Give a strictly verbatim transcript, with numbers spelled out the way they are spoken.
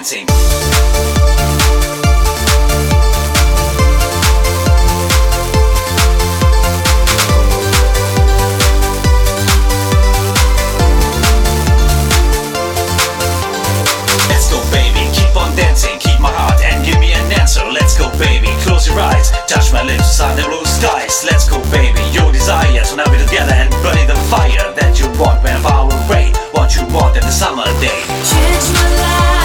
dancing. Let's go baby, keep on dancing, keep my heart and give me an answer. Let's go baby, close your eyes, touch my lips under blue skies. Let's go baby, your desires, now we're together and burning the fire that you want when far away. What you want in the summer day. Change my life.